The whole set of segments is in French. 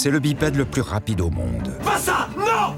C'est le bipède le plus rapide au monde. Pas ça! Non!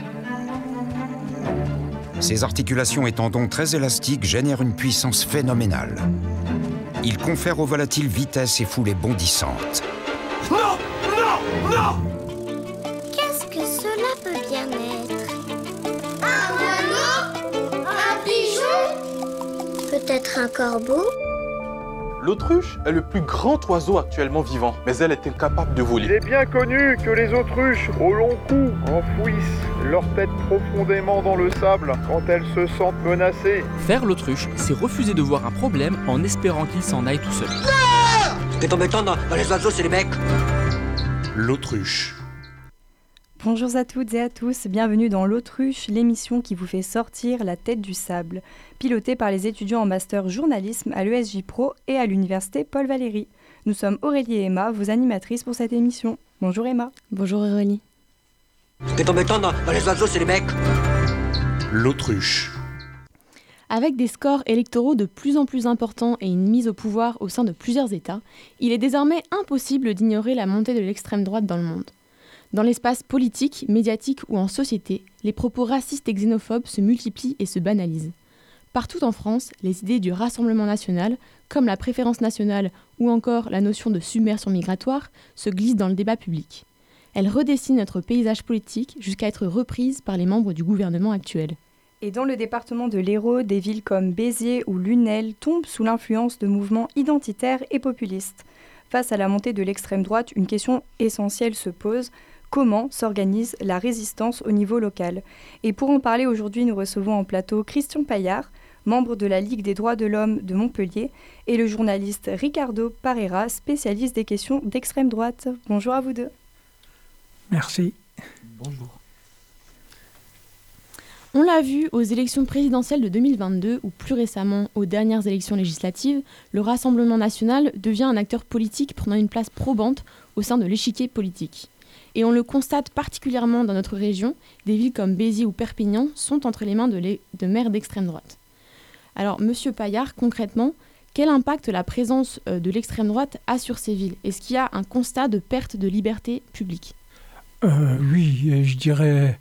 Ses articulations et tendons très élastiques génèrent une puissance phénoménale. Il confère au volatile vitesse et foulée bondissante. Non! Non! Non! Qu'est-ce que cela peut bien être? Un oiseau? Un pigeon? Peut-être un corbeau? L'autruche est le plus grand oiseau actuellement vivant, mais elle est incapable de Il voler. est bien connu que les autruches, au long cou, enfouissent leur tête profondément dans le sable quand elles se sentent menacées. Faire l'autruche, c'est refuser de voir un problème en espérant qu'il s'en aille tout seul. Ce qui est embêtant dans les oiseaux, c'est les becs. L'autruche. Bonjour à toutes et à tous, bienvenue dans l'Autruche, l'émission qui vous fait sortir la tête du sable, pilotée par les étudiants en master journalisme à l'ESJ Pro et à l'université Paul Valéry. Nous sommes Aurélie et Emma, vos animatrices pour cette émission. Bonjour Emma. Bonjour Aurélie. Ce qui est embêtant dans les oiseaux, c'est les becs. L'autruche. Avec des scores électoraux de plus en plus importants et une mise au pouvoir au sein de plusieurs États, il est désormais impossible d'ignorer la montée de l'extrême droite dans le monde. Dans l'espace politique, médiatique ou en société, les propos racistes et xénophobes se multiplient et se banalisent. Partout en France, les idées du Rassemblement national, comme la préférence nationale ou encore la notion de submersion migratoire, se glissent dans le débat public. Elles redessinent notre paysage politique jusqu'à être reprises par les membres du gouvernement actuel. Et dans le département de l'Hérault, des villes comme Béziers ou Lunel tombent sous l'influence de mouvements identitaires et populistes. Face à la montée de l'extrême droite, une question essentielle se pose. Comment s'organise la résistance au niveau local? Et pour en parler aujourd'hui, nous recevons en plateau Christian Paillard, membre de la Ligue des droits de l'homme de Montpellier, et le journaliste Ricardo Parera, spécialiste des questions d'extrême droite. Bonjour à vous deux. Merci. Bonjour. On l'a vu aux élections présidentielles de 2022 ou plus récemment aux dernières élections législatives, le Rassemblement national devient un acteur politique prenant une place probante au sein de l'échiquier politique. Et on le constate particulièrement dans notre région, des villes comme Béziers ou Perpignan sont entre les mains de maires d'extrême droite. Alors, Monsieur Paillard, concrètement, quel impact la présence de l'extrême droite a sur ces villes? Est-ce qu'il y a un constat de perte de liberté publique? Oui, je dirais,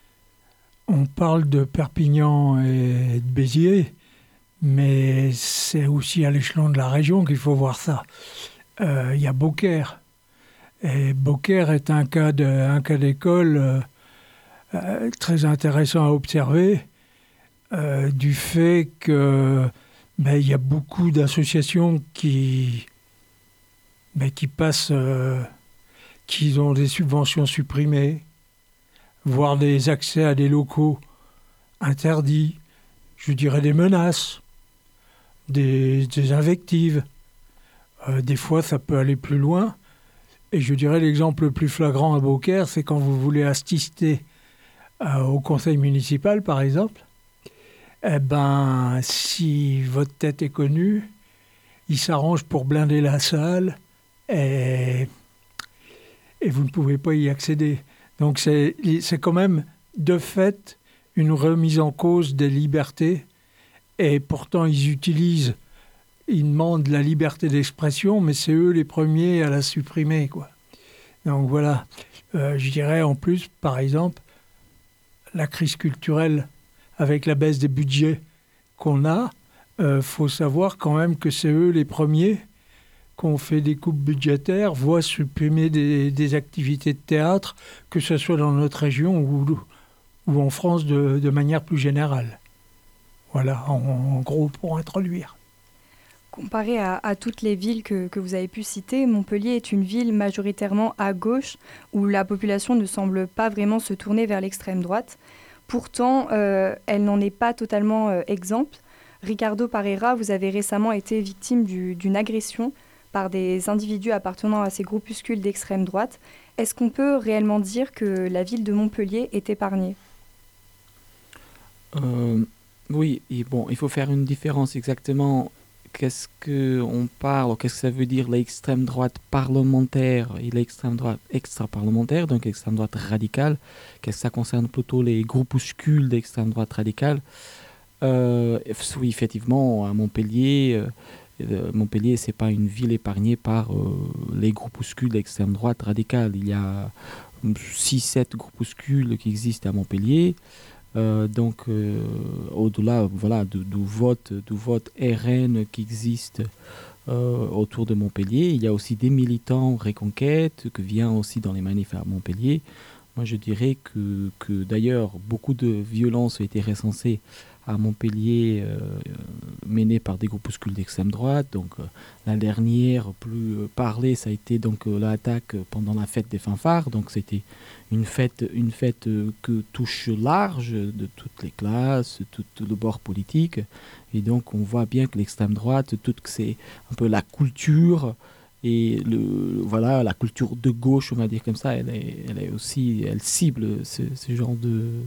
on parle de Perpignan et de Béziers, mais c'est aussi à l'échelon de la région qu'il faut voir ça. Il y a Beaucaire. Et Beaucaire est un cas d'école très intéressant à observer du fait que il y a beaucoup d'associations qui passent, qui ont des subventions supprimées, voire des accès à des locaux interdits, je dirais des menaces, des invectives. Des fois, ça peut aller plus loin. Et je dirais l'exemple le plus flagrant à Beaucaire, c'est quand vous voulez assister au conseil municipal, par exemple. Eh ben, si votre tête est connue, ils s'arrangent pour blinder la salle et vous ne pouvez pas y accéder. Donc c'est quand même, de fait, une remise en cause des libertés. Et pourtant, ils demandent la liberté d'expression, mais c'est eux les premiers à la supprimer, quoi. Donc voilà, je dirais en plus, par exemple, la crise culturelle avec la baisse des budgets qu'on a, faut savoir quand même que c'est eux les premiers qui ont fait des coupes budgétaires, voient supprimer des activités de théâtre, que ce soit dans notre région ou en France de manière plus générale. Voilà, en gros, pour introduire. Comparé à toutes les villes que vous avez pu citer, Montpellier est une ville majoritairement à gauche, où la population ne semble pas vraiment se tourner vers l'extrême droite. Pourtant, elle n'en est pas totalement exempte. Ricardo Parera, vous avez récemment été victime d'une agression par des individus appartenant à ces groupuscules d'extrême droite. Est-ce qu'on peut réellement dire que la ville de Montpellier est épargnée? Oui, et bon, il faut faire une différence exactement. Qu'est-ce qu'on parle, qu'est-ce que ça veut dire l'extrême droite parlementaire et l'extrême droite extra-parlementaire, donc l'extrême droite radicale? Qu'est-ce que ça concerne plutôt les groupuscules d'extrême droite radicale? Oui, effectivement, à Montpellier, Montpellier, c'est pas une ville épargnée par les groupuscules d'extrême droite radicale. Il y a 6-7 groupuscules qui existent à Montpellier. Au-delà du vote RN qui existe autour de Montpellier, il y a aussi des militants Reconquête qui viennent aussi dans les manifs à Montpellier. Moi, je dirais que d'ailleurs, beaucoup de violences ont été recensées à Montpellier, menées par des groupuscules d'extrême droite. Donc, la dernière plus parlée, ça a été donc l'attaque pendant la fête des fanfares. Donc, c'était une fête que touche large de toutes les classes, tout le bord politique. Et donc, on voit bien que l'extrême droite, c'est un peu la culture. Et la culture de gauche, on va dire comme ça, elle cible ce genre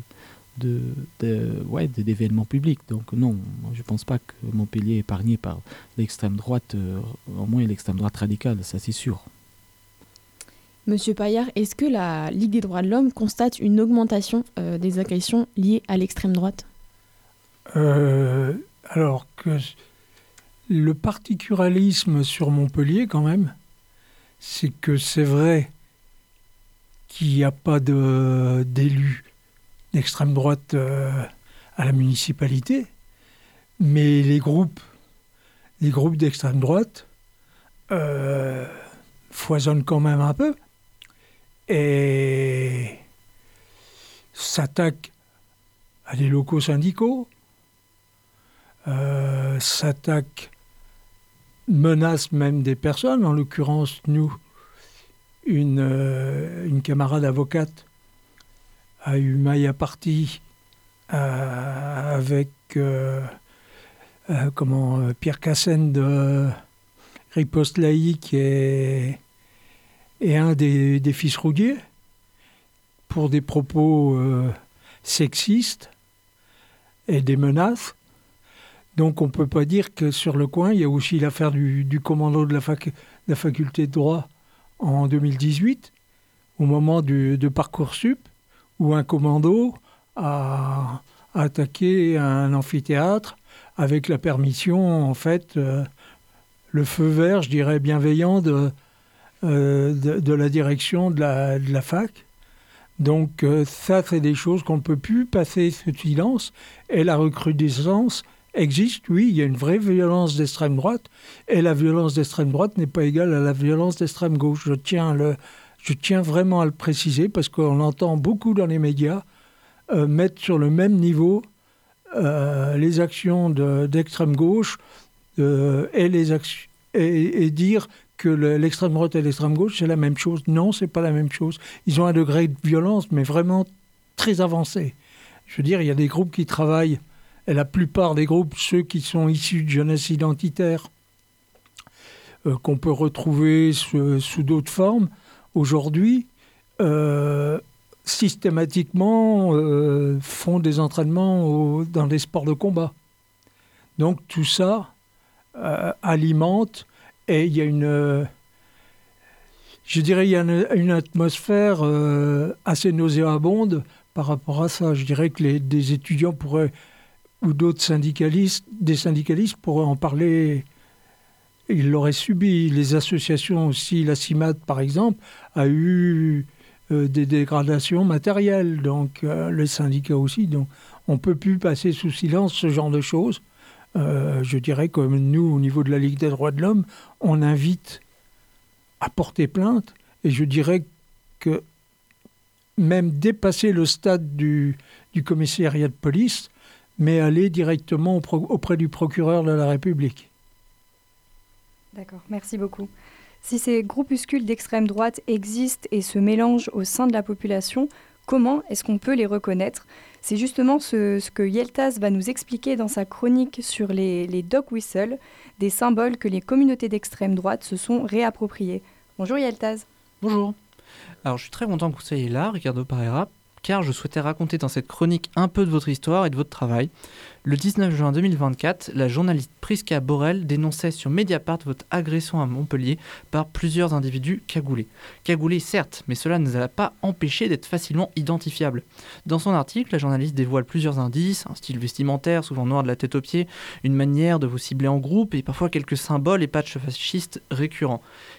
d'événements publics. Donc non, je ne pense pas que Montpellier est épargné par l'extrême droite, au moins l'extrême droite radicale, ça c'est sûr. Monsieur Paillard, est-ce que la Ligue des droits de l'homme constate une augmentation des agressions liées à l'extrême droite ? Alors que le particularisme sur Montpellier, quand même, c'est que c'est vrai qu'il n'y a pas d'élus d'extrême droite à la municipalité, mais les groupes d'extrême droite foisonnent quand même un peu et s'attaquent à des locaux syndicaux, menacent même des personnes. En l'occurrence, nous, une camarade avocate a eu maille à partie avec Pierre Cassen de Riposte Laïque et un des fils Roudier pour des propos sexistes et des menaces. Donc on ne peut pas dire que sur le coin, il y a aussi l'affaire du commando de la faculté de droit en 2018, au moment de Parcoursup, où un commando a attaqué un amphithéâtre avec la permission, en fait, le feu vert, je dirais, bienveillant de la direction de la fac. Donc ça, c'est des choses qu'on ne peut plus passer sous silence. Et la recrudescence existe, oui, il y a une vraie violence d'extrême droite, et la violence d'extrême droite n'est pas égale à la violence d'extrême gauche. Je tiens vraiment à le préciser, parce qu'on entend beaucoup dans les médias mettre sur le même niveau les actions d'extrême gauche et dire que l'extrême droite et l'extrême gauche, c'est la même chose. Non, c'est pas la même chose. Ils ont un degré de violence, mais vraiment très avancé. Je veux dire, il y a des groupes qui travaillent, et la plupart des groupes, ceux qui sont issus de jeunesse identitaire, qu'on peut retrouver sous d'autres formes, aujourd'hui, systématiquement font des entraînements dans des sports de combat. Donc tout ça alimente, et il y a une atmosphère assez nauséabonde par rapport à ça. Je dirais que des étudiants pourraient, ou d'autres syndicalistes, pourraient en parler. Ils l'auraient subi. Les associations aussi, la CIMAD par exemple, a eu des dégradations matérielles, donc les syndicats aussi. Donc on ne peut plus passer sous silence ce genre de choses. Je dirais que nous, au niveau de la Ligue des droits de l'homme, on invite à porter plainte, et je dirais que même dépasser le stade du commissariat de police, mais aller directement auprès du procureur de la République. D'accord, merci beaucoup. Si ces groupuscules d'extrême droite existent et se mélangent au sein de la population, comment est-ce qu'on peut les reconnaître ? C'est justement ce que Yeltaz va nous expliquer dans sa chronique sur les dog whistles, des symboles que les communautés d'extrême droite se sont réappropriés. Bonjour Yeltaz. Bonjour. Alors je suis très content que vous soyez là, Ricardo Parera, car je souhaitais raconter dans cette chronique un peu de votre histoire et de votre travail. Le 19 juin 2024, la journaliste Prisca Borel dénonçait sur Mediapart votre agression à Montpellier par plusieurs individus cagoulés. Cagoulés certes, mais cela ne les a pas empêchés d'être facilement identifiables. Dans son article, la journaliste dévoile plusieurs indices, un style vestimentaire souvent noir de la tête aux pieds, une manière de vous cibler en groupe et parfois quelques symboles et patchs fascistes récurrents.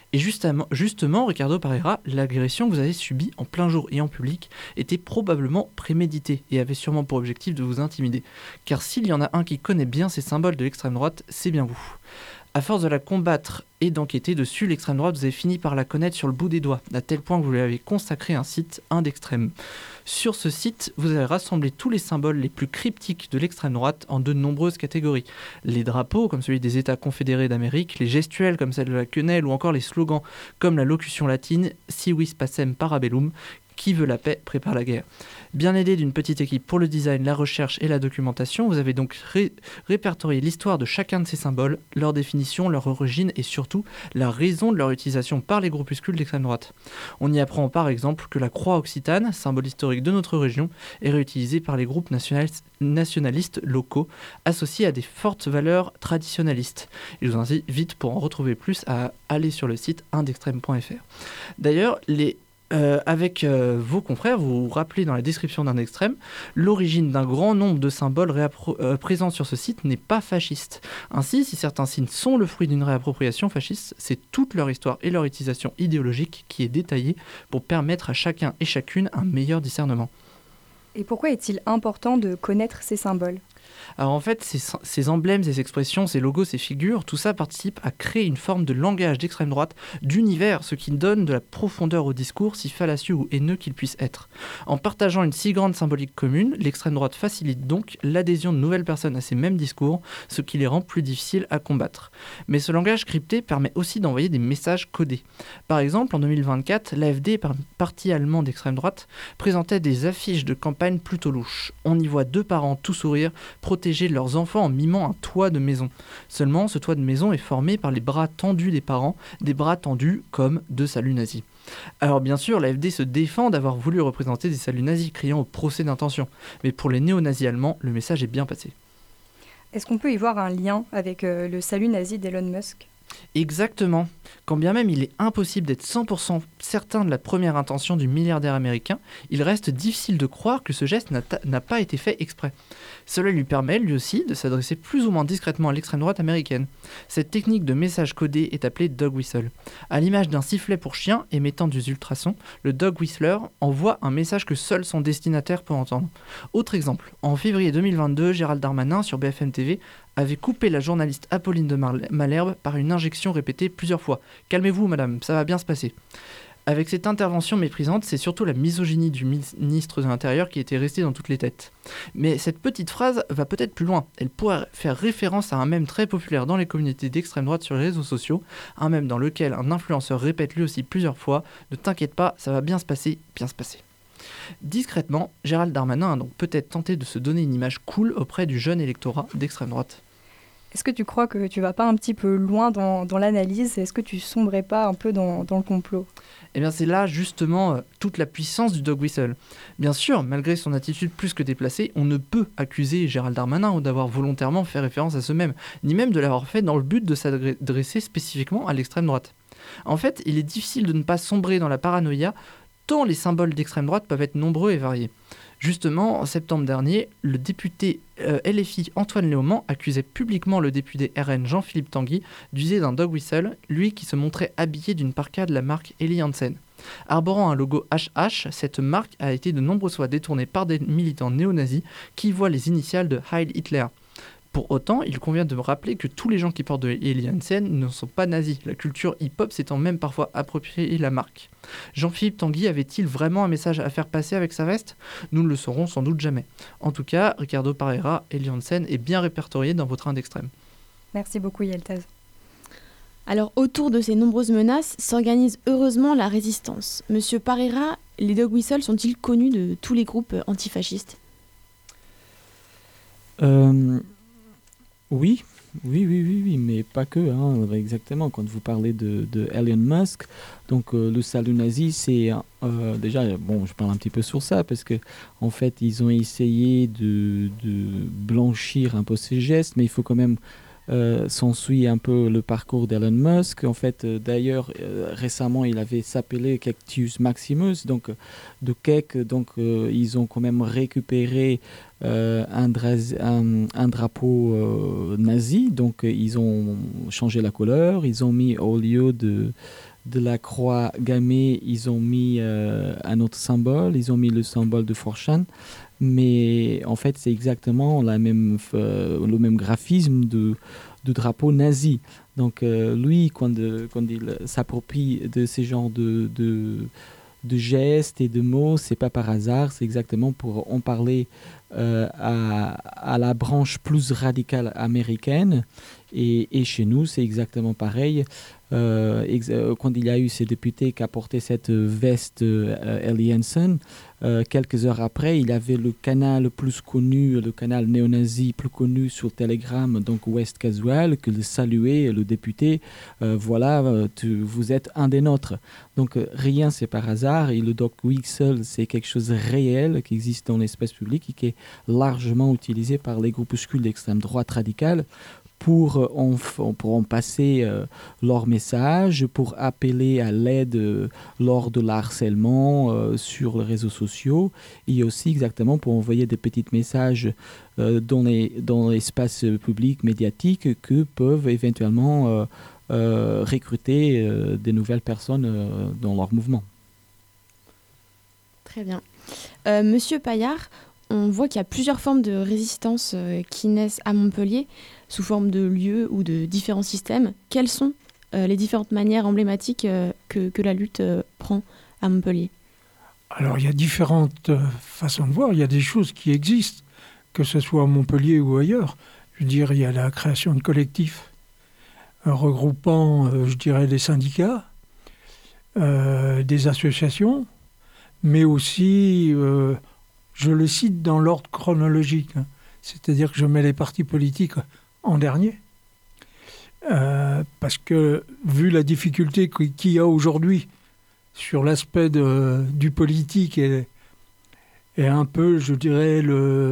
Et justement, Ricardo Pereira, l'agression que vous avez subie en plein jour et en public était probablement préméditée et avait sûrement pour objectif de vous intimider. Car s'il y en a un qui connaît bien ces symboles de l'extrême droite, c'est bien vous. À force de la combattre et d'enquêter dessus, l'extrême droite, vous avez fini par la connaître sur le bout des doigts, à tel point que vous lui avez consacré un site, Un d'Extrême. Sur ce site, vous avez rassemblé tous les symboles les plus cryptiques de l'extrême droite en de nombreuses catégories. Les drapeaux, comme celui des États confédérés d'Amérique, les gestuels, comme celle de la quenelle, ou encore les slogans, comme la locution latine « Si vis pacem parabellum », qui veut la paix prépare la guerre. Bien aidé d'une petite équipe pour le design, la recherche et la documentation, vous avez donc répertorié l'histoire de chacun de ces symboles, leur définition, leur origine et surtout la raison de leur utilisation par les groupuscules d'extrême droite. On y apprend par exemple que la croix occitane, symbole historique de notre région, est réutilisée par les groupes nationalistes locaux associés à des fortes valeurs traditionnalistes. Je vous invite pour en retrouver plus à aller sur le site indextrême.fr. D'ailleurs, avec vos confrères, vous vous rappelez dans la description d'Un d'Extrême, l'origine d'un grand nombre de symboles présents sur ce site n'est pas fasciste. Ainsi, si certains signes sont le fruit d'une réappropriation fasciste, c'est toute leur histoire et leur utilisation idéologique qui est détaillée pour permettre à chacun et chacune un meilleur discernement. Et pourquoi est-il important de connaître ces symboles ? Alors en fait, ces emblèmes, ces expressions, ces logos, ces figures, tout ça participe à créer une forme de langage d'extrême droite, d'univers, ce qui donne de la profondeur au discours, si fallacieux ou haineux qu'il puisse être. En partageant une si grande symbolique commune, l'extrême droite facilite donc l'adhésion de nouvelles personnes à ces mêmes discours, ce qui les rend plus difficiles à combattre. Mais ce langage crypté permet aussi d'envoyer des messages codés. Par exemple, en 2024, l'AfD, parti allemand d'extrême droite, présentait des affiches de campagne plutôt louches. On y voit deux parents tout sourire, protéger leurs enfants en mimant un toit de maison. Seulement, ce toit de maison est formé par les bras tendus des parents, des bras tendus comme de saluts nazis. Alors bien sûr, l'AfD se défend d'avoir voulu représenter des saluts nazis, criant au procès d'intention. Mais pour les néo-nazis allemands, le message est bien passé. Est-ce qu'on peut y voir un lien avec le salut nazi d'Elon Musk ? Exactement. Quand bien même il est impossible d'être 100% certain de la première intention du milliardaire américain, il reste difficile de croire que ce geste n'a pas été fait exprès. Cela lui permet, lui aussi, de s'adresser plus ou moins discrètement à l'extrême droite américaine. Cette technique de message codé est appelée dog whistle. À l'image d'un sifflet pour chien émettant des ultrasons, le dog whistler envoie un message que seul son destinataire peut entendre. Autre exemple, en février 2022, Gérald Darmanin sur BFM TV avait coupé la journaliste Apolline de Malherbe par une injection répétée plusieurs fois. « Calmez-vous, madame, ça va bien se passer ». Avec cette intervention méprisante, c'est surtout la misogynie du ministre de l'Intérieur qui était restée dans toutes les têtes. Mais cette petite phrase va peut-être plus loin. Elle pourrait faire référence à un mème très populaire dans les communautés d'extrême droite sur les réseaux sociaux, un mème dans lequel un influenceur répète lui aussi plusieurs fois « Ne t'inquiète pas, ça va bien se passer, bien se passer ». Discrètement, Gérald Darmanin a donc peut-être tenté de se donner une image cool auprès du jeune électorat d'extrême droite. Est-ce que tu crois que tu vas pas un petit peu loin dans l'analyse ? Est-ce que tu sombrais pas un peu dans le complot ? Eh bien c'est là justement toute la puissance du dog whistle. Bien sûr, malgré son attitude plus que déplacée, on ne peut accuser Gérald Darmanin d'avoir volontairement fait référence à ce mème, ni même de l'avoir fait dans le but de s'adresser spécifiquement à l'extrême droite. En fait, il est difficile de ne pas sombrer dans la paranoïa, tant les symboles d'extrême droite peuvent être nombreux et variés. Justement, en septembre dernier, le député LFI Antoine Léaumont accusait publiquement le député RN Jean-Philippe Tanguy d'user d'un dog whistle, lui qui se montrait habillé d'une parka de la marque Eli Hansen. Arborant un logo HH, cette marque a été de nombreuses fois détournée par des militants néo-nazis qui voient les initiales de Heil Hitler. Pour autant, il convient de me rappeler que tous les gens qui portent de Eli Hansen ne sont pas nazis, la culture hip-hop s'étant même parfois approprié la marque. Jean-Philippe Tanguy avait-il vraiment un message à faire passer avec sa veste ? Nous ne le saurons sans doute jamais. En tout cas, Ricardo Pereira, Eli Hansen est bien répertorié dans votre Un d'Extrême. Merci beaucoup Yeltaz. Alors autour de ces nombreuses menaces s'organise heureusement la résistance. Monsieur Pereira, les dog whistles sont-ils connus de tous les groupes antifascistes ? Oui, mais pas que. Exactement, quand vous parlez de Elon Musk, donc le salut nazi, c'est déjà, je parle un petit peu sur ça, parce que en fait, ils ont essayé de blanchir un peu ces gestes, mais il faut quand même s'ensuit un peu le parcours d'Elon Musk. En fait, d'ailleurs, récemment, il avait s'appelé Cactus Maximus, donc de Kek, donc ils ont quand même récupéré un drapeau nazi, donc ils ont changé la couleur, ils ont mis au lieu de la croix gammée, ils ont mis un autre symbole, ils ont mis le symbole de Forchan, mais en fait c'est exactement le même graphisme du drapeau nazi. Donc lui, quand il s'approprie de ces genres de gestes et de mots, c'est pas par hasard, c'est exactement pour en parler à la branche plus radicale américaine. Et chez nous, c'est exactement pareil. Quand il y a eu ces députés qui a porté cette veste Ellie Hansen, quelques heures après, il avait le canal plus connu, le canal néo-nazi plus connu sur Telegram, donc West Casual, que le saluait le député. Voilà, vous êtes un des nôtres. Donc rien, c'est par hasard. Et le Doc Wixel, c'est quelque chose de réel qui existe dans l'espace public et qui est largement utilisé par les groupuscules d'extrême droite radicale pour en passer leur message, pour appeler à l'aide lors de l'harcèlement sur les réseaux sociaux, et aussi exactement pour envoyer des petits messages dans l'espace public médiatique que peuvent éventuellement recruter des nouvelles personnes dans leur mouvement. Très bien. Monsieur Paillard, on voit qu'il y a plusieurs formes de résistance qui naissent à Montpellier sous forme de lieux ou de différents systèmes. Quelles sont les différentes manières emblématiques que la lutte prend à Montpellier ? Alors, il y a différentes façons de voir. Il y a des choses qui existent, que ce soit à Montpellier ou ailleurs. Je veux dire, il y a la création de collectifs regroupant, je dirais, des syndicats, des associations, mais aussi, je le cite dans l'ordre chronologique, hein. C'est-à-dire que je mets les partis politiques en dernier, parce que vu la difficulté qu'il y a aujourd'hui sur l'aspect du politique et un peu, je dirais,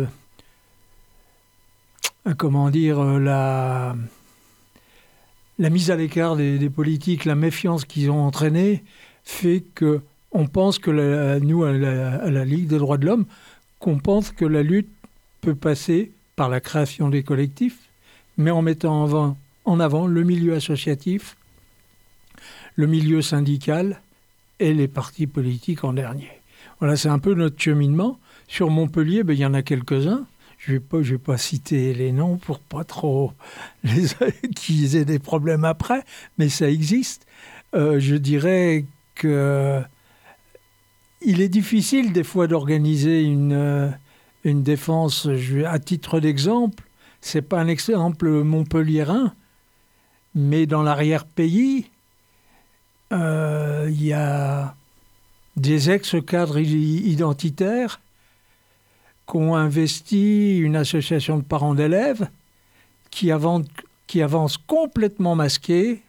la mise à l'écart des politiques, la méfiance qu'ils ont entraînée, fait qu'on pense que nous, à la Ligue des droits de l'homme, qu'on pense que la lutte peut passer par la création des collectifs, mais en mettant en avant le milieu associatif, le milieu syndical et les partis politiques en dernier. Voilà, c'est un peu notre cheminement. Sur Montpellier, il y en a quelques-uns. Je vais pas citer les noms pour pas trop qu'ils aient des problèmes après, mais ça existe. Je dirais que il est difficile des fois d'organiser une défense. À titre d'exemple, c'est pas un exemple montpelliérain, mais dans l'arrière-pays, il y a des ex-cadres identitaires qui ont investi une association de parents d'élèves qui avance complètement masquée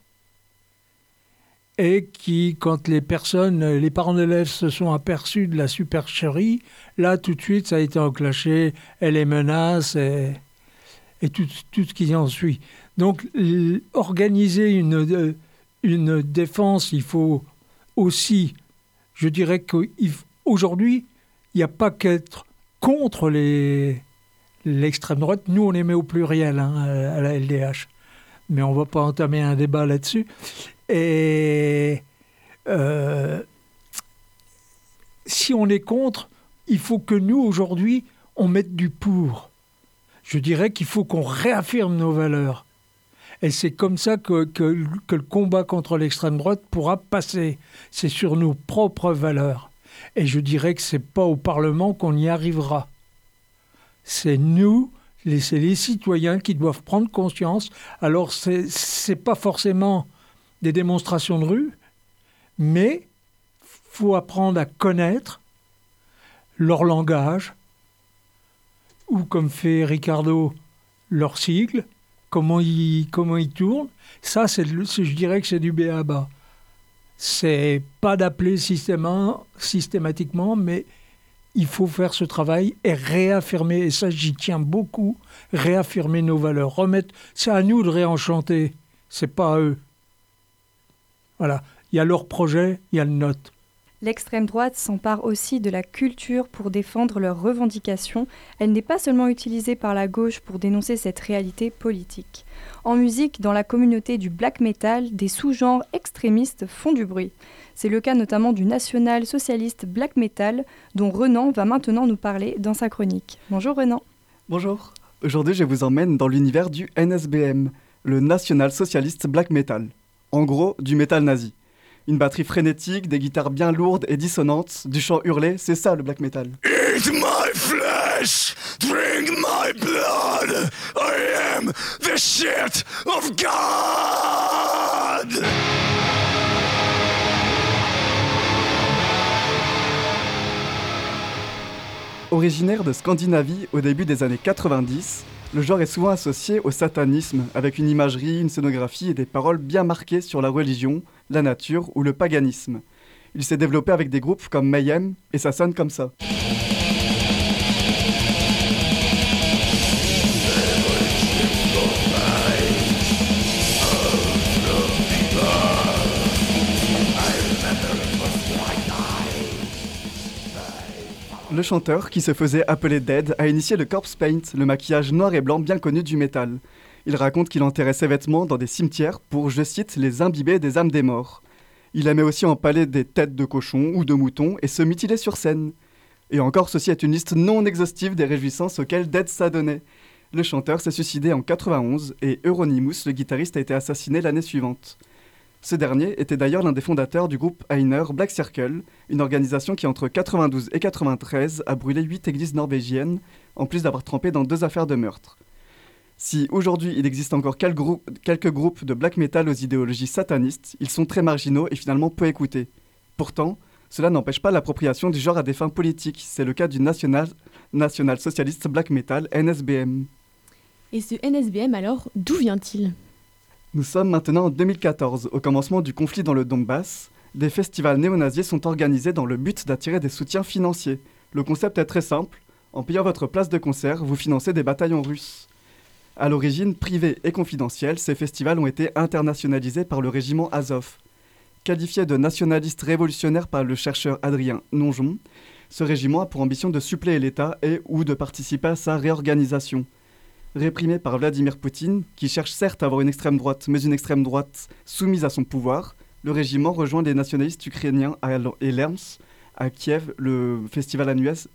et qui, quand les parents d'élèves se sont aperçus de la supercherie, là, tout de suite, ça a été enclenché, et les menaces et tout ce qui en suit. Donc, organiser une défense, il faut aussi, je dirais qu'aujourd'hui, il n'y a pas qu'être contre l'extrême droite. Nous, on les met au pluriel à la LDH. Mais on ne va pas entamer un débat là-dessus. Et si on est contre, il faut que nous, aujourd'hui, on mette du pour. Je dirais qu'il faut qu'on réaffirme nos valeurs. Et c'est comme ça que le combat contre l'extrême droite pourra passer. C'est sur nos propres valeurs. Et je dirais que ce n'est pas au Parlement qu'on y arrivera. C'est nous, c'est les citoyens qui doivent prendre conscience. Alors, c'est pas forcément des démonstrations de rue, mais il faut apprendre à connaître leur langage, ou comme fait Ricardo, leur sigle, comment ils tournent. Ça, je dirais que c'est du b.a.-ba. C'est pas d'appeler systématiquement, mais il faut faire ce travail et réaffirmer, et ça j'y tiens beaucoup, réaffirmer nos valeurs, c'est à nous de réenchanter, c'est pas à eux. Voilà, il y a leur projet, il y a le nôtre. L'extrême droite s'empare aussi de la culture pour défendre leurs revendications. Elle n'est pas seulement utilisée par la gauche pour dénoncer cette réalité politique. En musique, dans la communauté du black metal, des sous-genres extrémistes font du bruit. C'est le cas notamment du national-socialiste black metal, dont Renan va maintenant nous parler dans sa chronique. Bonjour Renan. Bonjour. Aujourd'hui, je vous emmène dans l'univers du NSBM, le National Socialist Black Metal. En gros, du métal nazi. Une batterie frénétique, des guitares bien lourdes et dissonantes, du chant hurlé, c'est ça le black metal. Eat my flesh, drink my blood, I am the shit of God! Originaire de Scandinavie au début des années 90, le genre est souvent associé au satanisme, avec une imagerie, une scénographie et des paroles bien marquées sur la religion, la nature ou le paganisme. Il s'est développé avec des groupes comme Mayhem, et ça sonne comme ça. Le chanteur, qui se faisait appeler Dead, a initié le corpse paint, le maquillage noir et blanc bien connu du métal. Il raconte qu'il enterrait ses vêtements dans des cimetières pour, je cite, les imbiber des âmes des morts. Il aimait aussi empaler des têtes de cochons ou de moutons et se mutiler sur scène. Et encore, ceci est une liste non exhaustive des réjouissances auxquelles Dead s'adonnait. Le chanteur s'est suicidé en 91 et Euronymous, le guitariste, a été assassiné l'année suivante. Ce dernier était d'ailleurs l'un des fondateurs du groupe Einer Black Circle, une organisation qui entre 92 et 93 a brûlé 8 églises norvégiennes, en plus d'avoir trempé dans 2 affaires de meurtre. Si aujourd'hui il existe encore quelques groupes de black metal aux idéologies satanistes, ils sont très marginaux et finalement peu écoutés. Pourtant, cela n'empêche pas l'appropriation du genre à des fins politiques, c'est le cas du National Socialist Black Metal, NSBM. Et ce NSBM alors, d'où vient-il ? Nous sommes maintenant en 2014, au commencement du conflit dans le Donbass. Des festivals néo-nazis sont organisés dans le but d'attirer des soutiens financiers. Le concept est très simple, en payant votre place de concert, vous financez des bataillons russes. À l'origine privée et confidentielle, ces festivals ont été internationalisés par le régiment Azov. Qualifié de nationaliste révolutionnaire par le chercheur Adrien Nonjon, ce régiment a pour ambition de suppléer l'État et ou de participer à sa réorganisation. Réprimé par Vladimir Poutine, qui cherche certes à avoir une extrême droite, mais une extrême droite soumise à son pouvoir, le régiment rejoint les nationalistes ukrainiens et Lerms, à Kiev, le festival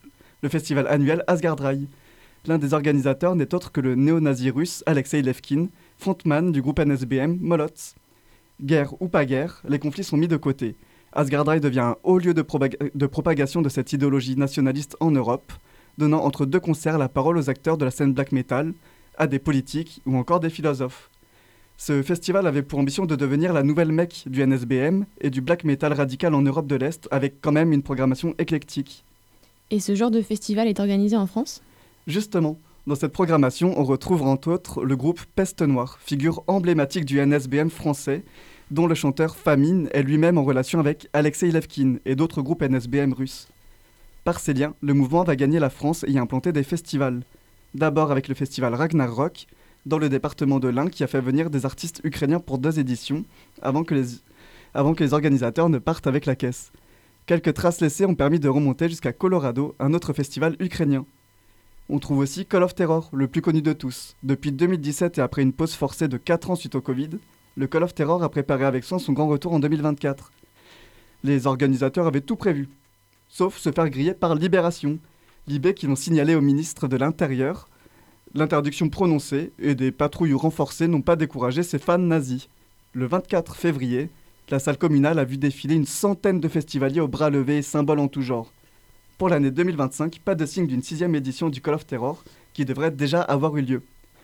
annuel Asgardrai. L'un des organisateurs n'est autre que le néo-nazi russe Alexei Levkin, frontman du groupe NSBM Molotz. Guerre ou pas guerre, les conflits sont mis de côté. Asgardrai devient un haut lieu de propagation de cette idéologie nationaliste en Europe, donnant entre 2 concerts la parole aux acteurs de la scène black metal, à des politiques ou encore des philosophes. Ce festival avait pour ambition de devenir la nouvelle Mecque du NSBM et du black metal radical en Europe de l'Est, avec quand même une programmation éclectique. Et ce genre de festival est organisé en France ? Justement, dans cette programmation, on retrouve entre autres le groupe Peste Noire, figure emblématique du NSBM français, dont le chanteur Famine est lui-même en relation avec Alexei Levkin et d'autres groupes NSBM russes. Par ces liens, le mouvement va gagner la France et y implanter des festivals. D'abord avec le festival Ragnarok, dans le département de l'Ain, qui a fait venir des artistes ukrainiens pour 2 éditions, avant que les organisateurs ne partent avec la caisse. Quelques traces laissées ont permis de remonter jusqu'à Colorado, un autre festival ukrainien. On trouve aussi Call of Terror, le plus connu de tous. Depuis 2017 et après une pause forcée de 4 ans suite au Covid, le Call of Terror a préparé avec soin son grand retour en 2024. Les organisateurs avaient tout prévu, sauf se faire griller par Libération. Libé qui l'ont signalé au ministre de l'Intérieur. L'interdiction prononcée et des patrouilles renforcées n'ont pas découragé ces fans nazis. Le 24 février, la salle communale a vu défiler une centaine de festivaliers aux bras levés et symboles en tout genre. Pour l'année 2025, pas de signe d'une 6e édition du Call of Terror qui devrait déjà avoir eu lieu.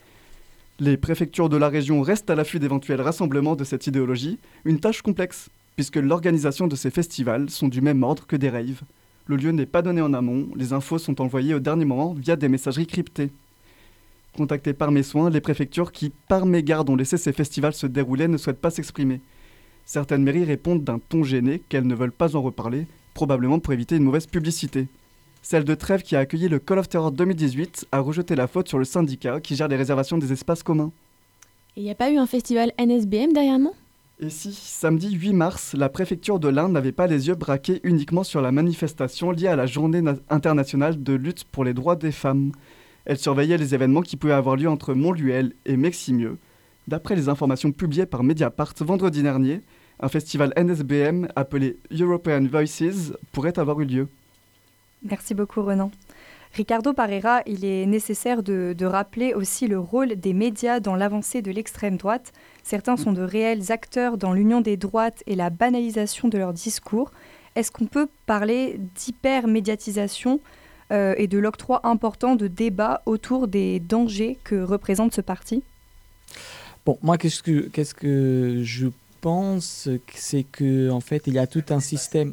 Les préfectures de la région restent à l'affût d'éventuels rassemblements de cette idéologie, une tâche complexe, puisque l'organisation de ces festivals sont du même ordre que des raves. Le lieu n'est pas donné en amont, les infos sont envoyées au dernier moment via des messageries cryptées. Contactés par mes soins, les préfectures qui, par mégarde, ont laissé ces festivals se dérouler ne souhaitent pas s'exprimer. Certaines mairies répondent d'un ton gêné qu'elles ne veulent pas en reparler, probablement pour éviter une mauvaise publicité. Celle de Trèves, qui a accueilli le Call of Terror 2018, a rejeté la faute sur le syndicat qui gère les réservations des espaces communs. Et il n'y a pas eu un festival NSBM dernièrement ? Et si, samedi 8 mars, la préfecture de l'Inde n'avait pas les yeux braqués uniquement sur la manifestation liée à la journée internationale de lutte pour les droits des femmes. Elle surveillait les événements qui pouvaient avoir lieu entre Montluel et Meximieux. D'après les informations publiées par Mediapart vendredi dernier, un festival NSBM appelé European Voices pourrait avoir eu lieu. Merci beaucoup Renan. Ricardo Parera, il est nécessaire de rappeler aussi le rôle des médias dans l'avancée de l'extrême droite. Certains sont de réels acteurs dans l'union des droites et la banalisation de leur discours. Est-ce qu'on peut parler d'hypermédiatisation et de l'octroi important de débats autour des dangers que représente ce parti ? Bon, moi, qu'est-ce que je pense, c'est qu'en fait, il y a tout un système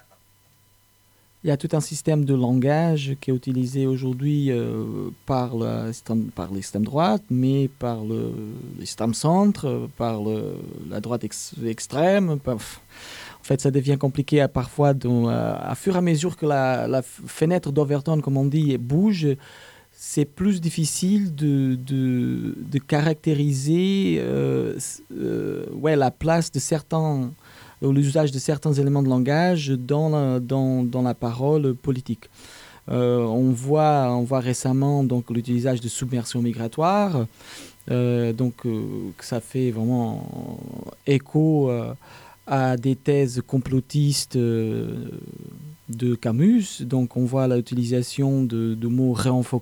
de langage qui est utilisé aujourd'hui par l'extrême droite, mais par l'extrême centre, par la droite extrême. En fait, ça devient compliqué parfois, à fur et à mesure que la fenêtre d'Overton, comme on dit, bouge. C'est plus difficile de caractériser la place de certains, l'usage de certains éléments de langage dans la parole politique. On voit récemment donc l'utilisation de submersion migratoire, que ça fait vraiment écho à des thèses complotistes de Camus. Donc on voit l'utilisation de mots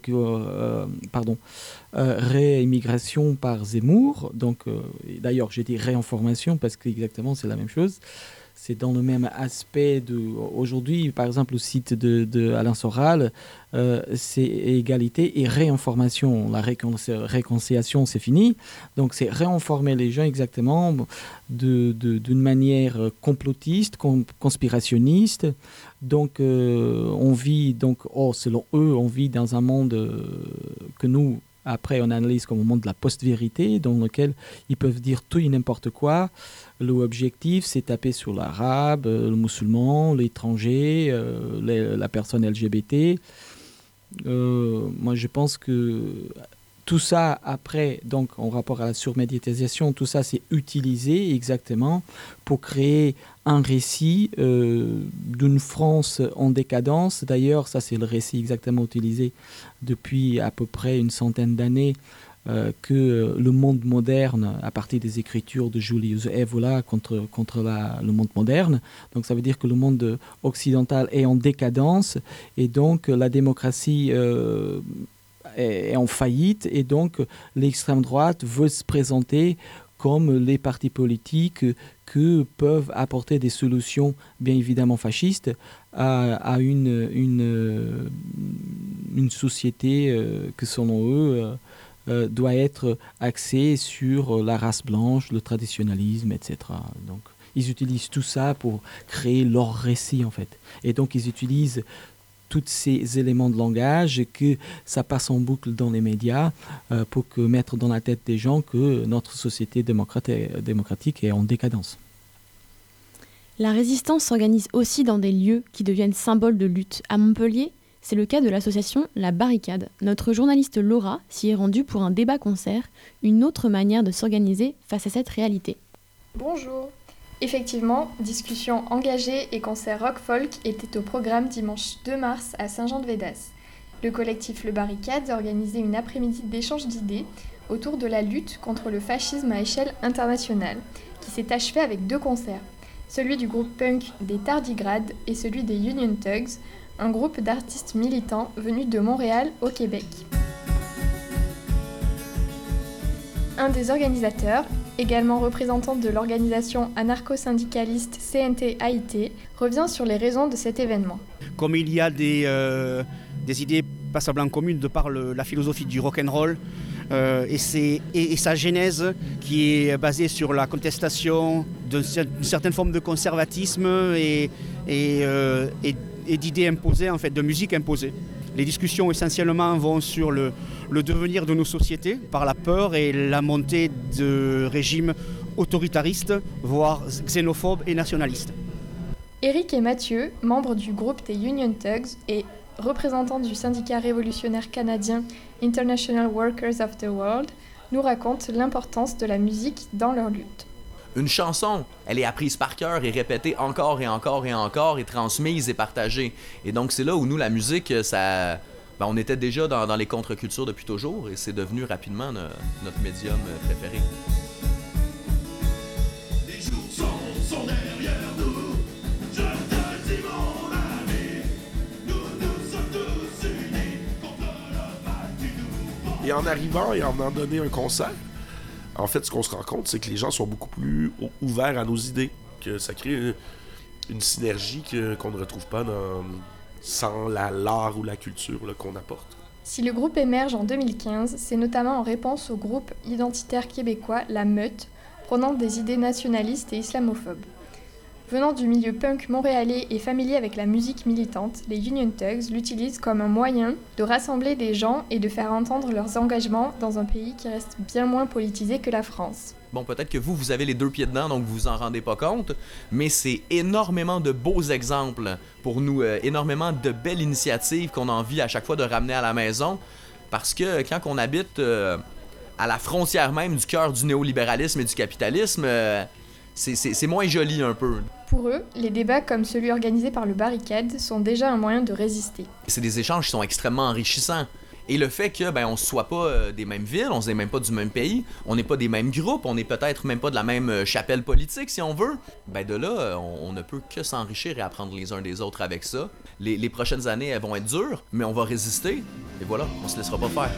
réimmigration par Zemmour. Donc d'ailleurs j'ai dit réinformation parce qu'exactement c'est la même chose. C'est dans le même aspect aujourd'hui, par exemple, le site de Alain Soral, c'est égalité et réinformation. La réconciliation, c'est fini. Donc, c'est réinformer les gens exactement d'une manière complotiste, conspirationniste. Donc, on vit, selon eux, on vit dans un monde que nous, après, on analyse comme un monde de la post-vérité, dans lequel ils peuvent dire tout et n'importe quoi. L'objectif, c'est taper sur l'arabe, le musulman, l'étranger, la personne LGBT. Moi, je pense que tout ça, après, donc en rapport à la surmédiatisation, tout ça, c'est utilisé exactement pour créer un récit d'une France en décadence. D'ailleurs, ça, c'est le récit exactement utilisé depuis à peu près une centaine d'années, que le monde moderne, à partir des écritures de Julius Evola contre le monde moderne. Donc ça veut dire que le monde occidental est en décadence et donc la démocratie est en faillite et donc l'extrême droite veut se présenter comme les partis politiques que peuvent apporter des solutions bien évidemment fascistes à une société que selon eux doit être axée sur la race blanche, le traditionnalisme, etc. Donc, ils utilisent tout ça pour créer leur récit, en fait. Et donc, ils utilisent tous ces éléments de langage que ça passe en boucle dans les médias pour mettre dans la tête des gens que notre société démocratique est en décadence. La résistance s'organise aussi dans des lieux qui deviennent symboles de lutte. À Montpellier, c'est le cas de l'association La Barricade. Notre journaliste Laura s'y est rendue pour un débat-concert, une autre manière de s'organiser face à cette réalité. Bonjour. Effectivement, discussions engagées et concerts rock-folk étaient au programme dimanche 2 mars à Saint-Jean-de-Védas. Le collectif Le Barricade a organisé une après-midi d'échange d'idées autour de la lutte contre le fascisme à échelle internationale, qui s'est achevée avec 2 concerts, celui du groupe punk des Tardigrades et celui des Union Thugs, un groupe d'artistes militants venus de Montréal au Québec. Un des organisateurs, également représentant de l'organisation anarcho-syndicaliste CNT-AIT, revient sur les raisons de cet événement. Comme il y a des idées passables en commun de par la philosophie du rock'n'roll et sa genèse qui est basée sur la contestation d'une certaine forme de conservatisme et d'idées imposées, en fait, de musique imposée. Les discussions essentiellement vont sur le devenir de nos sociétés par la peur et la montée de régimes autoritaristes, voire xénophobes et nationalistes. Éric et Mathieu, membres du groupe des Union Thugs et représentants du syndicat révolutionnaire canadien International Workers of the World, nous racontent l'importance de la musique dans leur lutte. Une chanson, elle est apprise par cœur et répétée encore et encore et encore et transmise et partagée. Et donc c'est là où nous, la musique, on était déjà dans les contre-cultures depuis toujours et c'est devenu rapidement notre médium préféré. Les jours sont derrière nous, je te dis mon ami, nous sommes tous unis contre le mal du nouveau. Et en arrivant et en donner un concert, en fait, ce qu'on se rend compte, c'est que les gens sont beaucoup plus ouverts à nos idées, que ça crée une synergie qu'on ne retrouve pas sans l'art ou la culture là, qu'on apporte. Si le groupe émerge en 2015, c'est notamment en réponse au groupe identitaire québécois La Meute, prônant des idées nationalistes et islamophobes. Venant du milieu punk montréalais et familier avec la musique militante, les Union Thugs l'utilisent comme un moyen de rassembler des gens et de faire entendre leurs engagements dans un pays qui reste bien moins politisé que la France. Bon, peut-être que vous avez les deux pieds dedans, donc vous vous en rendez pas compte, mais c'est énormément de beaux exemples pour nous, énormément de belles initiatives qu'on a envie à chaque fois de ramener à la maison, parce que quand on habite à la frontière même du cœur du néolibéralisme et du capitalisme, c'est moins joli un peu. Pour eux, les débats comme celui organisé par le Barricade sont déjà un moyen de résister. C'est des échanges qui sont extrêmement enrichissants. Et le fait que on soit pas des mêmes villes, on n'est même pas du même pays, on n'est pas des mêmes groupes, on n'est peut-être même pas de la même chapelle politique si on veut, de là, on ne peut que s'enrichir et apprendre les uns des autres avec ça. Les prochaines années, elles vont être dures, mais on va résister. Et voilà, on se laissera pas faire.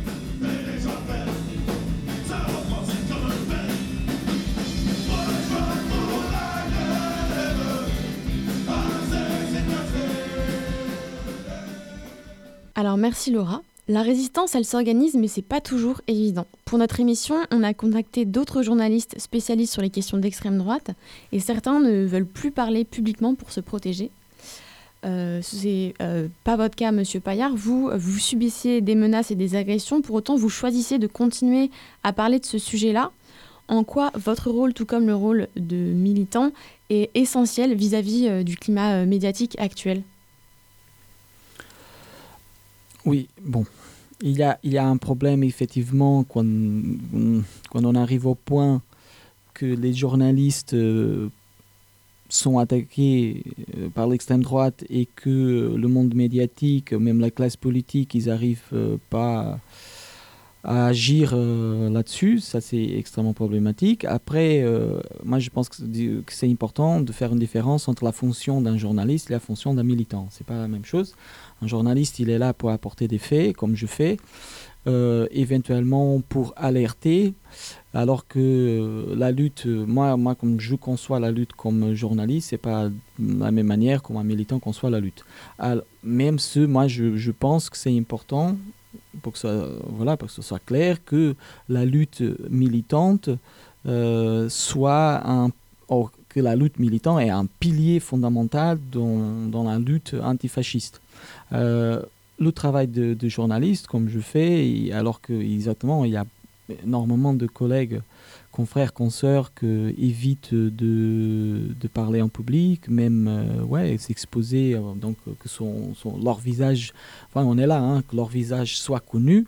Alors merci Laura. La résistance, elle s'organise, mais c'est pas toujours évident. Pour notre émission, on a contacté d'autres journalistes spécialistes sur les questions d'extrême droite, et certains ne veulent plus parler publiquement pour se protéger. C'est pas votre cas, Monsieur Paillard. Vous subissiez des menaces et des agressions, pour autant vous choisissez de continuer à parler de ce sujet-là. En quoi votre rôle, tout comme le rôle de militant, est essentiel vis-à-vis du climat médiatique actuel ? Oui, bon, il y a un problème effectivement quand on arrive au point que les journalistes sont attaqués par l'extrême droite et que le monde médiatique, même la classe politique, ils n'arrivent pas à agir là-dessus. Ça, c'est extrêmement problématique. Après, moi, je pense que c'est important de faire une différence entre la fonction d'un journaliste et la fonction d'un militant. C'est pas la même chose. Un journaliste, il est là pour apporter des faits, comme je fais, éventuellement pour alerter, alors que la lutte, moi, comme je conçois la lutte comme journaliste, c'est pas de la même manière qu'un militant conçoit la lutte. Alors, même moi, je pense que c'est important, pour que ce soit clair, que la lutte militante que la lutte militante est un pilier fondamental dans la lutte antifasciste. Le travail de journaliste, comme je fais, alors qu'exactement, il y a énormément de collègues, confrères, consoeurs qui évitent de parler en public, même s'exposer, donc que leur visage, on est là, que leur visage soit connu.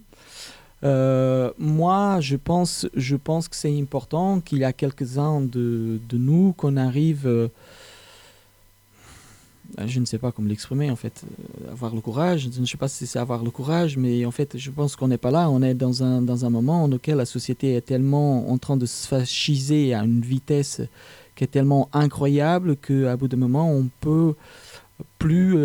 Moi, je pense que c'est important qu'il y a quelques-uns de nous qu'on arrive, je ne sais pas comment l'exprimer en fait, avoir le courage, je ne sais pas si c'est avoir le courage, mais en fait je pense qu'on n'est pas là, on est dans un moment dans lequel la société est tellement en train de se fasciser à une vitesse qui est tellement incroyable qu'à bout d'un moment on peut plus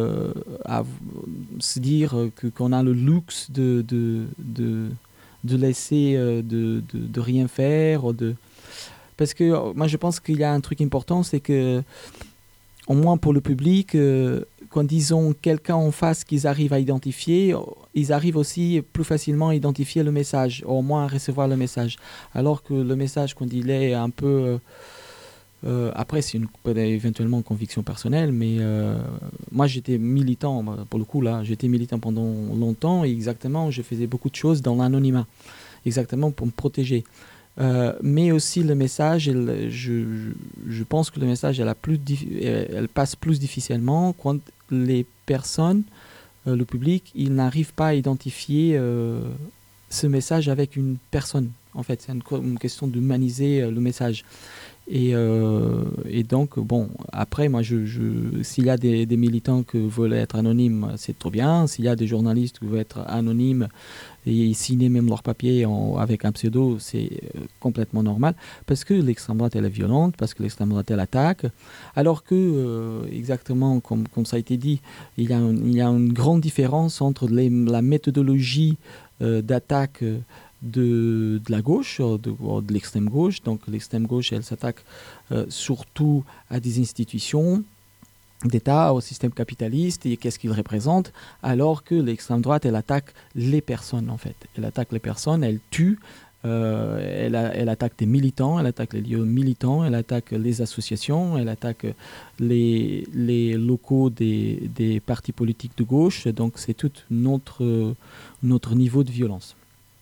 se dire qu'on a le luxe de laisser de rien faire parce que moi je pense qu'il y a un truc important, c'est que au moins pour le public, quand ils ont quelqu'un en face qu'ils arrivent à identifier, ils arrivent aussi plus facilement à identifier le message, au moins à recevoir le message. Alors que le message, quand il est un peu... après, c'est éventuellement une conviction personnelle, mais moi j'étais militant, pour le coup là, j'étais militant pendant longtemps et exactement, je faisais beaucoup de choses dans l'anonymat, exactement pour me protéger. Mais aussi le message, je pense que le message, elle passe plus difficilement quand les personnes, le public, ils n'arrivent pas à identifier ce message avec une personne. En fait, c'est une question d'humaniser le message. Et donc, bon, après, moi, s'il y a des militants qui veulent être anonymes, c'est trop bien. S'il y a des journalistes qui veulent être anonymes et signer même leur papier avec un pseudo, c'est complètement normal. Parce que l'extrême droite, elle est violente, parce que l'extrême droite, elle attaque. Alors que, exactement comme ça a été dit, il y a une grande différence entre la méthodologie d'attaque de la gauche, de l'extrême gauche. Donc l'extrême gauche, elle s'attaque surtout à des institutions d'État, au système capitaliste et qu'est-ce qu'il représente, alors que l'extrême droite, elle attaque les personnes en fait. Elle attaque les personnes, elle tue, elle attaque des militants, elle attaque les lieux militants, elle attaque les associations, elle attaque les locaux des partis politiques de gauche. Donc c'est tout notre niveau de violence.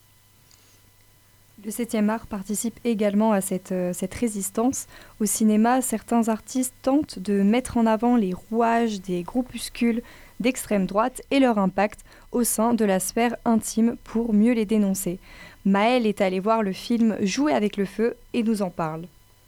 Le 7e art participe également à cette résistance. Au cinéma, certains artistes tentent de mettre en avant les rouages des groupuscules d'extrême droite et leur impact au sein de la sphère intime pour mieux les dénoncer. Maëlle est allée voir le film Jouer avec le feu et nous en parle.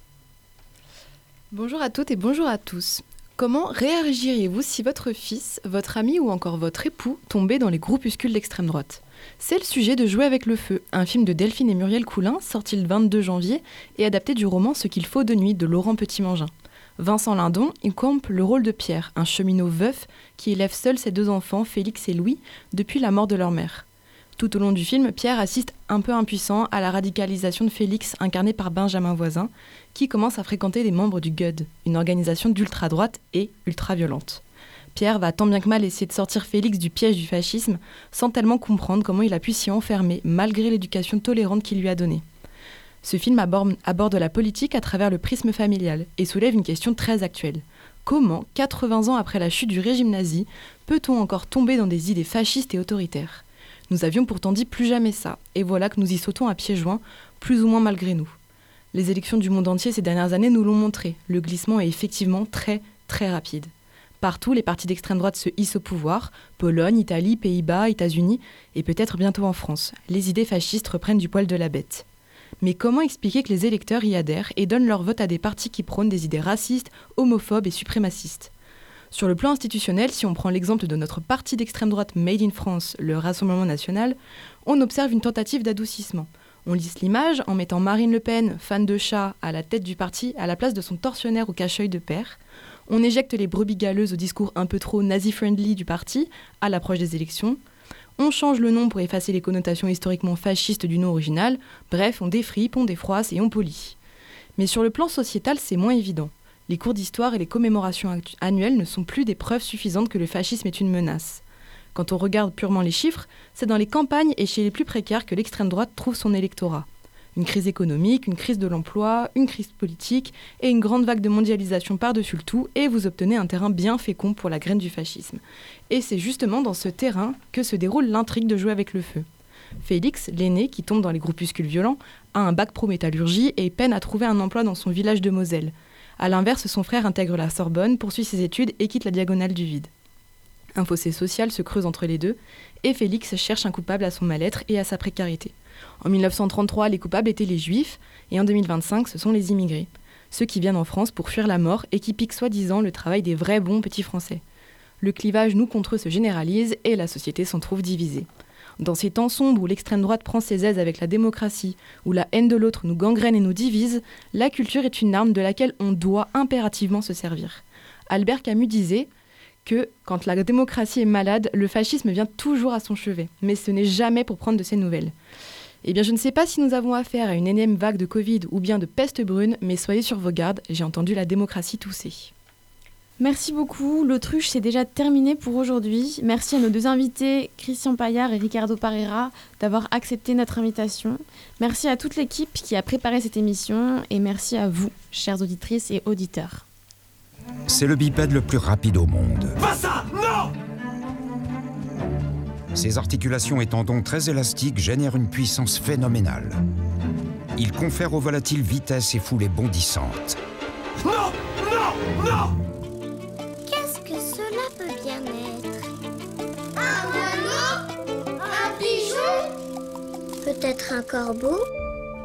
Bonjour à toutes et bonjour à tous. Comment réagiriez-vous si votre fils, votre ami ou encore votre époux tombait dans les groupuscules d'extrême droite ? C'est le sujet de Jouer avec le feu, un film de Delphine et Muriel Coulin, sorti le 22 janvier et adapté du roman Ce qu'il faut de nuit de Laurent Petit-Mangin. Vincent Lindon y campe le rôle de Pierre, un cheminot veuf qui élève seul ses 2 enfants, Félix et Louis, depuis la mort de leur mère. Tout au long du film, Pierre assiste un peu impuissant à la radicalisation de Félix, incarné par Benjamin Voisin, qui commence à fréquenter des membres du GUD, une organisation d'ultra-droite et ultra-violente. Pierre va tant bien que mal essayer de sortir Félix du piège du fascisme, sans tellement comprendre comment il a pu s'y enfermer, malgré l'éducation tolérante qu'il lui a donnée. Ce film aborde la politique à travers le prisme familial et soulève une question très actuelle. Comment, 80 ans après la chute du régime nazi, peut-on encore tomber dans des idées fascistes et autoritaires ? Nous avions pourtant dit plus jamais ça, et voilà que nous y sautons à pieds joints, plus ou moins malgré nous. Les élections du monde entier ces dernières années nous l'ont montré, le glissement est effectivement très, très rapide. Partout, les partis d'extrême droite se hissent au pouvoir, Pologne, Italie, Pays-Bas, États-Unis, et peut-être bientôt en France. Les idées fascistes reprennent du poil de la bête. Mais comment expliquer que les électeurs y adhèrent et donnent leur vote à des partis qui prônent des idées racistes, homophobes et suprémacistes ? Sur le plan institutionnel, si on prend l'exemple de notre parti d'extrême droite Made in France, le Rassemblement national, on observe une tentative d'adoucissement. On lisse l'image en mettant Marine Le Pen, fan de chat, à la tête du parti, à la place de son tortionnaire au cache-œil de père. On éjecte les brebis galeuses au discours un peu trop nazi-friendly du parti, à l'approche des élections. On change le nom pour effacer les connotations historiquement fascistes du nom original. Bref, on défripe, on défroisse et on polie. Mais sur le plan sociétal, c'est moins évident. Les cours d'histoire et les commémorations annuelles ne sont plus des preuves suffisantes que le fascisme est une menace. Quand on regarde purement les chiffres, c'est dans les campagnes et chez les plus précaires que l'extrême droite trouve son électorat. Une crise économique, une crise de l'emploi, une crise politique et une grande vague de mondialisation par-dessus le tout, et vous obtenez un terrain bien fécond pour la graine du fascisme. Et c'est justement dans ce terrain que se déroule l'intrigue de Jouer avec le feu. Félix, l'aîné, qui tombe dans les groupuscules violents, a un bac pro métallurgie et peine à trouver un emploi dans son village de Moselle. A l'inverse, son frère intègre la Sorbonne, poursuit ses études et quitte la diagonale du vide. Un fossé social se creuse entre les deux, et Félix cherche un coupable à son mal-être et à sa précarité. En 1933, les coupables étaient les Juifs, et en 2025, ce sont les immigrés. Ceux qui viennent en France pour fuir la mort et qui piquent soi-disant le travail des vrais bons petits Français. Le clivage nous contre eux se généralise et la société s'en trouve divisée. Dans ces temps sombres où l'extrême droite prend ses aises avec la démocratie, où la haine de l'autre nous gangrène et nous divise, la culture est une arme de laquelle on doit impérativement se servir. Albert Camus disait que quand la démocratie est malade, le fascisme vient toujours à son chevet, mais ce n'est jamais pour prendre de ses nouvelles. Eh bien, je ne sais pas si nous avons affaire à une énième vague de Covid ou bien de peste brune, mais soyez sur vos gardes, j'ai entendu la démocratie tousser. Merci beaucoup, l'autruche c'est déjà terminé pour aujourd'hui. Merci à nos 2 invités, Christian Paillard et Ricardo Parera, d'avoir accepté notre invitation. Merci à toute l'équipe qui a préparé cette émission et merci à vous, chères auditrices et auditeurs. C'est le bipède le plus rapide au monde. Pas ça! Non! Ses articulations étant donc très élastiques génèrent une puissance phénoménale. Il confère au volatile vitesse et foulée bondissante. Non! Non! Non! Qu'est-ce que cela peut bien être? Un oiseau? Un pigeon? Peut-être un corbeau?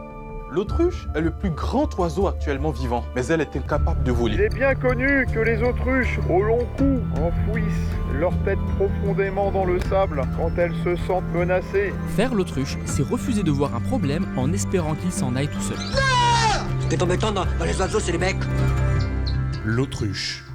L'autruche est le plus grand oiseau actuellement vivant, mais elle est incapable de Il voler. est bien connu que les autruches, au long cou, enfouissent leur tête profondément dans le sable quand elles se sentent menacées. Faire l'autruche, c'est refuser de voir un problème en espérant qu'il s'en aille tout seul. Ce qui est embêtant dans les oiseaux, c'est les mecs. L'autruche.